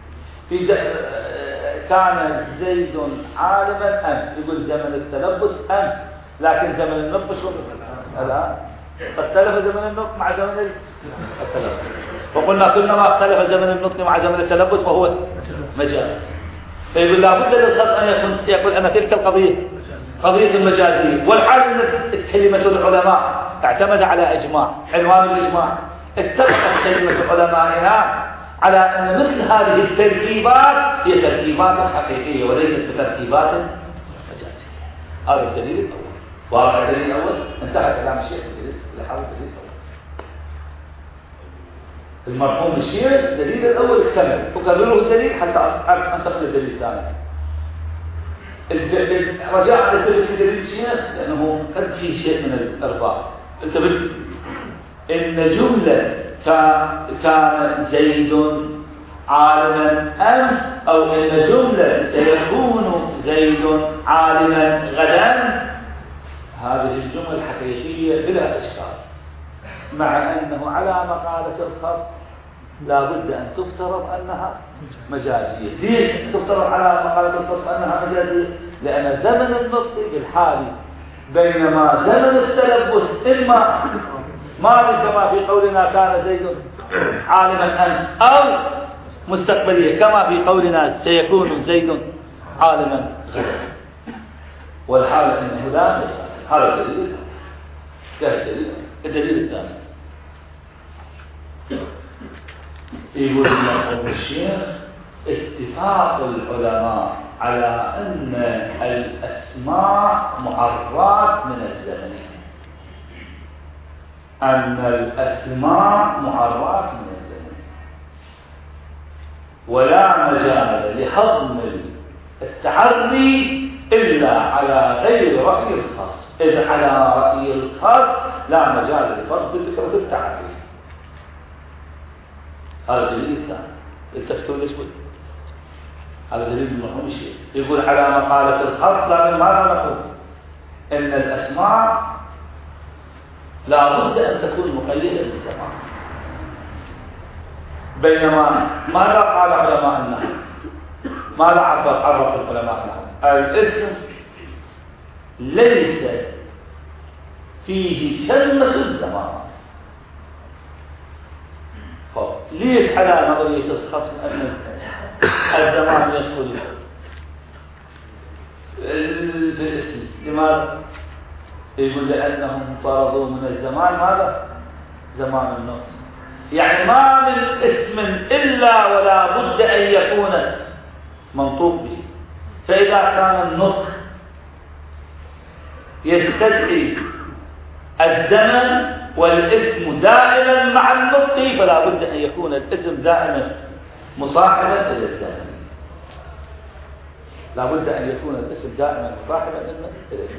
كان زيد عالما أمس، يقول زمن التلبس أمس، لكن زمن النطق شو الآن؟ اختلف زمن النطق مع زمن التلبس، وقلنا كلما اختلف زمن النطق مع زمن التلبس فهو مجاز. فيقول لابد للخاص أن يقول أن تلك القضية قضية مجازية. والحال أن كلمة العلماء اعتمد على إجماع، عنوان الإجماع اتفقت كلمة علمائنا على أن مثل هذه التركيبات هي تركيبات حقيقية وليست بتركيبات مجازية. هذا الدليل الأول. واضح الدليل الأول؟ انتهى كلام الشيخ لحاول الدليل الأول. المفهوم الشيخ الدليل الأول اكتمل، وكرره الدليل حتى أنتقل للدليل الثاني. رجاء على دليل الشيخ لأنه قد في شيء من الإرباط. انتبه إن جملة كان زيد عالما أمس أو إن جملة سيكون زيد عالما غدا، هذه الجمل الحقيقية بلا إشكال، مع أنه على مقالة الخاص لا بد أن تفترض أنها مجازية. ليش تفترض على مقالة الخاص أنها مجازية؟ لأن زمن النطق بالحالي بينما زمن التلبس إما ماضي كما في قولنا كان زيد عالما أمس، أو مستقبلية كما في قولنا سيكون زيد عالما غدا، والحالة أنه لا مجاز. هذا الدليل. الدليل الثاني يقول لنا الشيخ اتفاق العلماء على أن الأسماء معرات من الزمن، أن الأسماء معرات من الزمن، ولا مجال لحضم التحري إلا على غير رأي الخاص، إذ على رأي الخاص لا مجال لفرض فكرة التحري. هذا دليل الثاني. التفتوا ليش بد؟ هذا دليل المفهوم الشيء. يقول على مقالة الخاص، لكن ماذا نقول؟ إن الأسماء لا بد أن تكون مقيدة بالزمان. بينما ماذا قال علماء النحو؟ ماذا عرف العلماء النحو؟ الاسم ليس فيه شلمة الزمان. ليش على نظرية الخصم أن الزمان يدخل في الاسم؟ لماذا؟ يقول لأنهم فرضوا من الزمان ماذا؟ زمان النطق. يعني ما من اسم إلا ولا بد أن يكون منطوق به. فإذا كان النطق يستدعي الزمن والاسم دائما مع النطق، فلا بد أن يكون الاسم دائما مصاحبا للزمن. لا بد أن يكون الاسم دائما مصاحبا للزمن.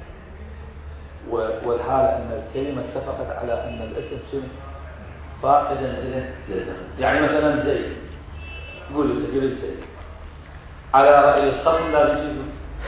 والحالة أن الكلمة اتفقت على أن الاسم شنو؟ فاقدا إلى الزمن. يعني مثلا زيد، قولوا زيد، على رأي الخصم لا يجيب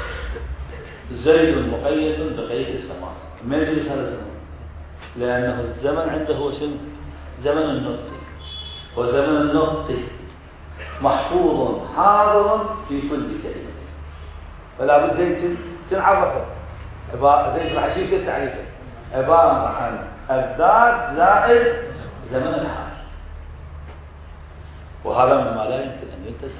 زيد مقيد بقيد الزمان. ما يجوز هذا الزمن، لأنه الزمن عنده هو شنو؟ زمن النطق، وزمن النطق محفوظ حاضر في كل كلمة، فلا بد زيد تنعرفه. زيد العشير التعريفه عبارة عن الذات زائد زمن الحال، وهذا مما لا يمكن أن يلتزم.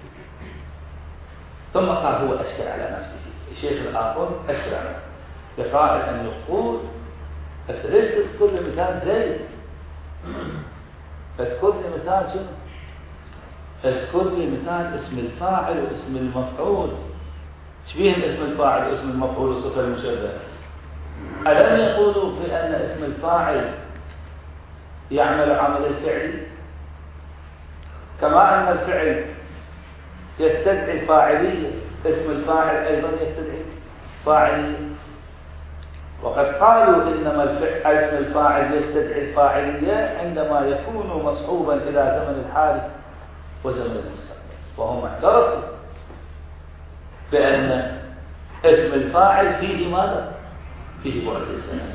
ثم قال هو أشكل على نفسه. الشيخ الآخر أشكل على نفسه بقائل أن يقول ليش تذكر لي مثال زيد؟ اذكر لي مثال شنو؟ اذكر لي مثال اسم الفاعل واسم المفعول. شبيه اسم الفاعل واسم المفعول والصفة المشبهة؟ ألم يقولوا في أن اسم الفاعل يعمل عمل الفعل كما أن الفعل يستدعي الفاعلية، اسم الفاعل أيضا يستدعي فاعلية. وقد قالوا إنما اسم الفاعل يستدعي الفاعلية عندما يكون مصحوبا إلى زمن الحال وزمن المستقبل، وهم اعترفوا بأن اسم الفاعل فيه ماذا؟ فيه بعد الزمن.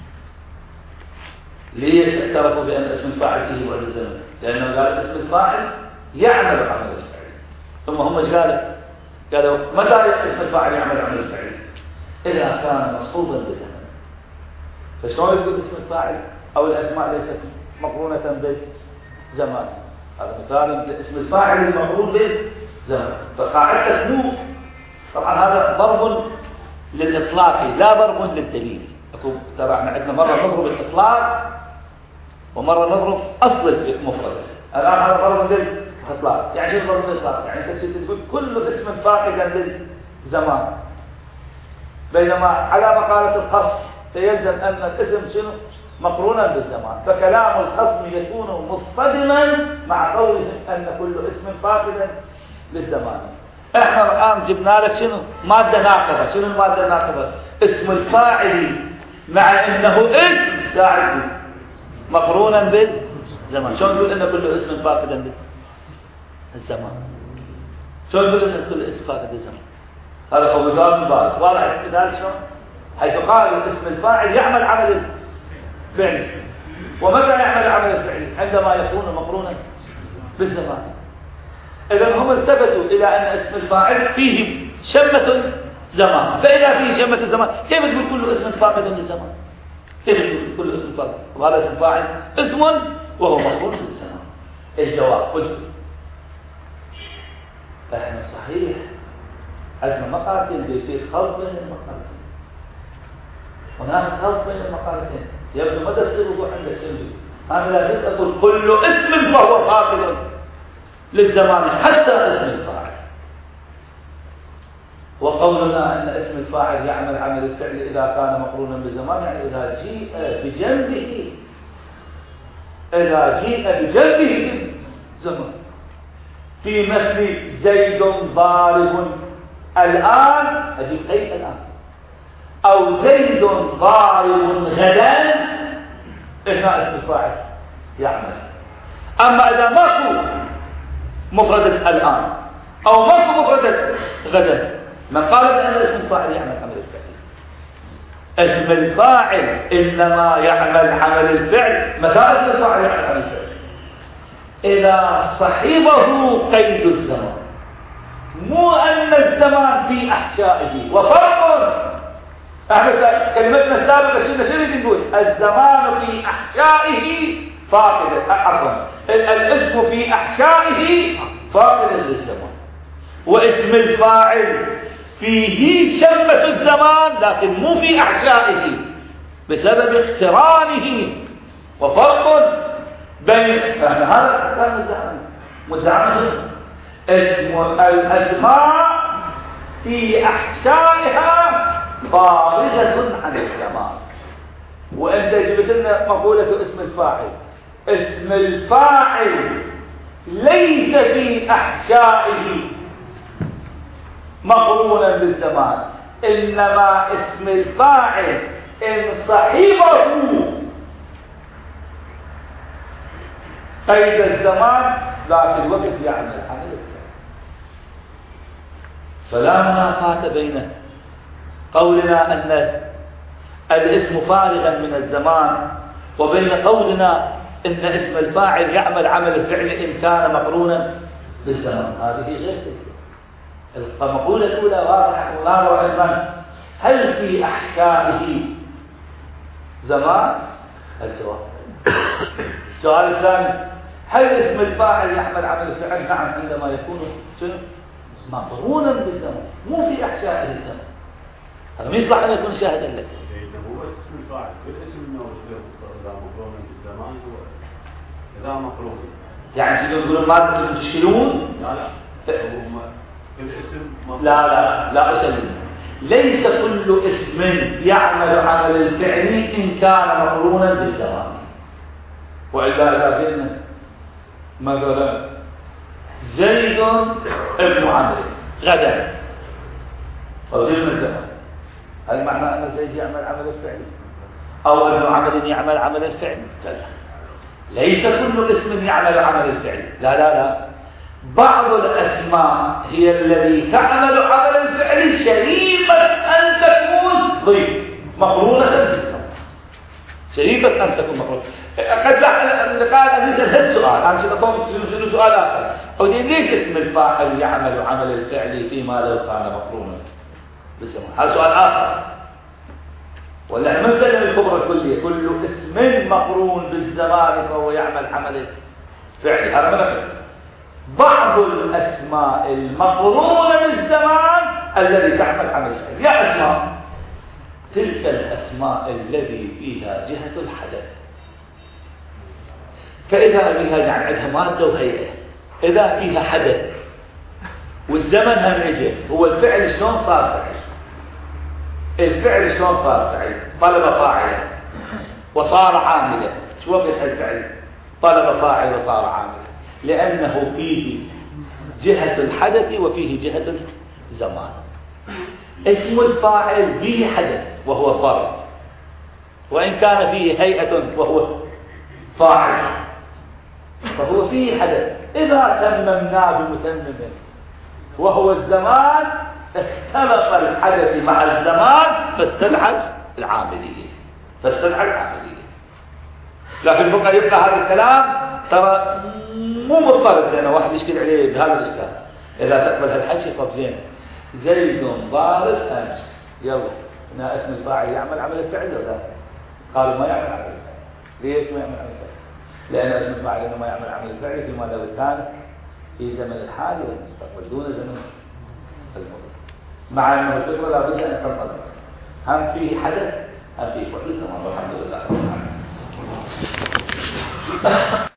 ليش اعترفوا بأن اسم الفاعل فيه بعد الزمن؟ لأنه قال اسم الفاعل يعمل عمل الفعل. ثم هم ايش قالوا متى اسم الفاعل يعمل عمل الفعل؟ إذا كان مصحوبا بزمن. فشلون يقول اسم الفاعل أو الأسماء ليست مقرونة بالزمان؟ هذا مثال اسم الفاعل المقرون بالزمن. فقاعدة مو طبعا هذا ضرب للإطلاق لا ضرب للدليل. ترى احنا عندنا مرة نضرب الإطلاق ومرة نضرب أصل المفرد. الآن هذا ضرب للإطلاق. يعني شو ضرب للإطلاق؟ يعني انت تقول كل اسم فاقدا للزمان، بينما على مقالة الخصم سيلزم أن الاسم شنو؟ مقرونا بالزمان. فكلام الخصم يكون مصطدما مع قولهم أن كل اسم فاقدا للزمان. احنا الآن جبنا لك شنو؟ مادة ناقضة. شنو المادة الناقضة؟ اسم الفاعل مع انه اسم ساعد مقرونا بالزمان. شلون نقول ان كل اسم فاقدا للزمان؟ شلون نقول ان كل اسم فاقد للزمان؟ هذا هو مثال من بارز. واضح المثال شلون؟ حيث قال اسم الفاعل يعمل عمل الفعل. ومتى يعمل عمل الفعل؟ عندما يكون مقرونا بالزمان. إذا هم التفتوا إلى أن اسم الفاعل فيه شمة زمان. فإذا فيه شمة زمان كيف تقول كل اسم فاقد للزمان؟ كيف تقول كل اسم فاقد؟ وهذا اسم فاعل اسم وهو مقرون بالزمان. الجواب قلت فإحنا صحيح عندنا مقالتين بيصير خلط بين المقالتين. هناك خلط بين المقالتين. يبدو ما تصير وضوح عندك شنو؟ أنا لازم أقول كل اسم فهو فاقد للزمان حتى اسم الفاعل. وقولنا أن اسم الفاعل يعمل عمل الفعل إذا كان مقرونا بالزمان، يعني إذا جيء بجنبه زمان. في مثل زيد ضارب الآن أجيب أي الآن، أو زيد ضارب غدا، هنا اسم الفاعل يعمل. أما إذا ماكو مفردة الآن أو ماكو مفردة غدا ما قالت أن اسم الفاعل يعمل عمل الفعل. اسم الفاعل إنما يعمل عمل الفعل متى اسم الفاعل يعمل عمل الفعل؟ إذا صحبه قيد الزمان، مو أن الزمان في أحشائه. وفرق احنا كلمتنا السابقة شنو نقول؟ الزمان في أحشائه فاقد، عفوا الاسم في أحشائه فاقد للزمان. واسم الفاعل فيه شمة الزمان لكن مو في أحشائه بسبب اقترانه. وفرق بين هذا كان مدعم اسم الأسماء في أحشائها فارغة عن الزمان. وأنت جبت لنا مقولة اسم الفاعل. اسم الفاعل ليس في أحشائه مقرونا بالزمان، إنما اسم الفاعل إن صحبه قيد الزمان ذاك الوقت يعمل عمل الفعل. فلا منافاة بين قولنا أن الاسم فارغا من الزمان وبين قولنا إن اسم الفاعل يعمل عمل الفعل إن كان مقرونا بالزمان. هذه غير المقولة الأولى واضحة وعلما. هل في أحشائه زمان؟ الجواب. السؤال الثاني، هل اسم الفاعل يعمل عمل الفعل؟ نعم، عندما يكون مقرونا بالزمان مو في أحشائه الزمان. هذا ما يصلح أن يكون شاهدا لك. هو اسم الفاعل بالاسم انه اذا مقرون بالزمان هو اذا مقرون. يعني تقولون ما تشكلون؟ لا الاسم لا أسلم. ليس كل اسم يعمل عمل الفعل إن كان مقرونا بالزمان. وإذا قلنا مثلا زيد ابن عمرو غدا أو زيد من زمان، هل معنى أن زيد يعمل عمل الفعل أو ابن عمرو يعمل عمل الفعل؟ كلا، ليس كل اسم يعمل عمل الفعل، لا لا لا، بعض الأسماء هي التي تعمل عمل الفعل شريفة أن تكون ضيف مقرونة بالزمان، شريفة أن تكون مقرونة. قد قال أن يسأل هذا السؤال، أنا شنو سؤال آخر، أو ليش اسم الفاعل يعمل عمل الفعل فيما لو كان مقرونا بالزمان؟ هذا سؤال آخر. ولا المسألة الكبرى الكلية كل اسم مقرون بالزمان فهو يعمل عمل فعل، هذا ما نقص. بعض الأسماء المقرونة بالزمان الذي تعمل عمل الفعل، يا أسماء تلك الأسماء الذي فيها جهة الحدث، فإذا بها يعني عندها مادة وهيئة، إذا فيها حدث والزمن هم يجي، هو الفعل شلون صار فعل؟ الفعل شلون صار فعل؟ طلب فاعلا وصار عاملا. شو وقت الفعل؟ طلب فاعل وصار عاملا، لأنه فيه جهة الحدث وفيه جهة الزمان. اسم الفاعل به حدث وهو الضرب، وإن كان فيه هيئة وهو فاعل فهو فيه حدث. إذا تممناه بمتمم وهو الزمان اختلط الحدث مع الزمان فاستدعى العاملية، لكن بقى يبقى هذا الكلام ترى مو مضطرد، لأنه واحد يشكل عليه بهذا الإشكال. إذا تقبل هالحكي طب زين، زيد ضارب أمس، يلا هنا اسم الفاعل يعمل عمل الفعل ولا؟ قالوا ما يعمل عمل الفعل. ليش ما يعمل عمل الفعل؟ لأن اسم الفاعل إنه ما يعمل عمل الفعل فيما لو كان في زمن الحال والمستقبل دون زمن الماضي، مع أنه الفكرة لابد أن تنطبق، هم فيه حدث هم فيه فعل زمان، والحمد لله.